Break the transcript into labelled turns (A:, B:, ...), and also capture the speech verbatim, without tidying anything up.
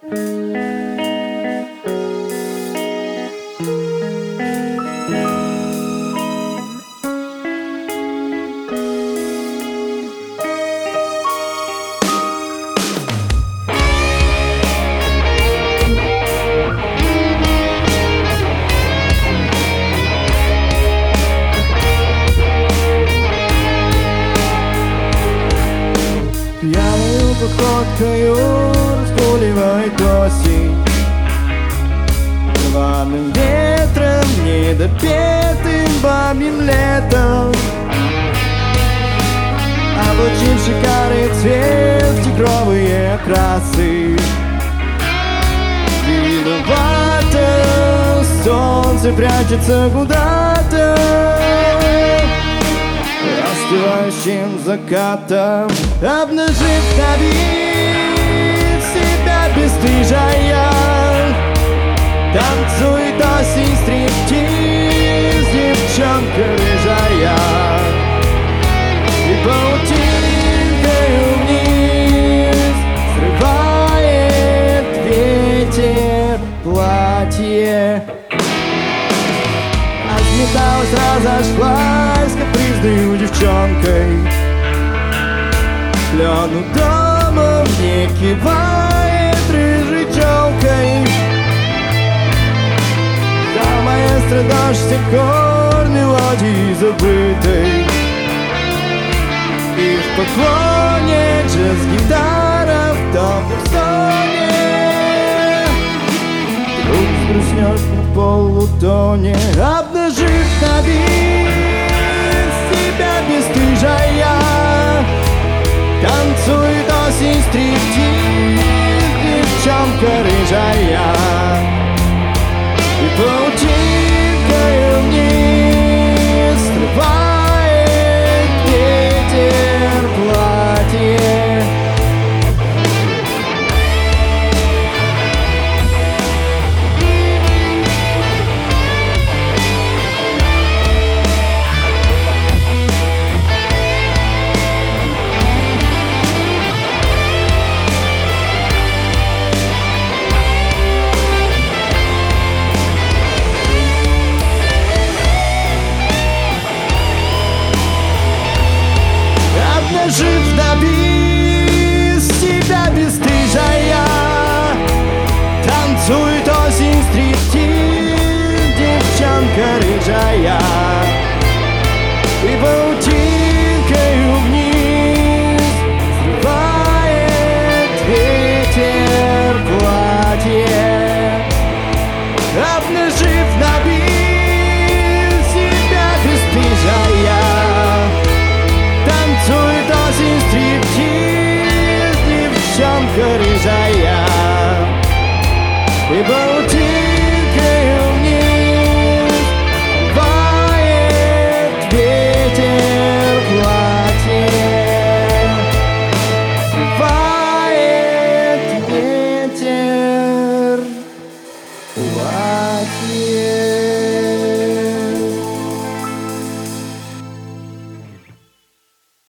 A: Пьяную походкою разгуливает осень, рваным ветром, недопетым бабьим летом. Облачив шикарный цвет, тигровые окрасы. Виновато солнце прячется куда-то остывающим закатом, обнажив на вид себя бесстыжая. Танцует осень стриптиз, девчонка рыжая, и паутинкою вниз срывает ветер платье. Разметалась, разошлась капризной девчонкой. Кляну домом не кивает рыжей челкой. Да, маэстро, дашь с тех пор мелодии забытой. И в поклоне джаз-гитара в томном стоне. Вдруг сгрустнешь на полутоне, обнажив на вид себя бесстыжая. Танцует осень стриптиз, девчонка рыжая, и паутинкою вниз срывает ветер платье. Жив на бис, себя бесстыжая. Танцует осень стриптиз, девчонка рыжая, и паутинкою вниз срывает ветер платье. Обнажив на бис, себя бесстыжая. Танцует осень стриптиз, девчонка рыжая, и паутинкою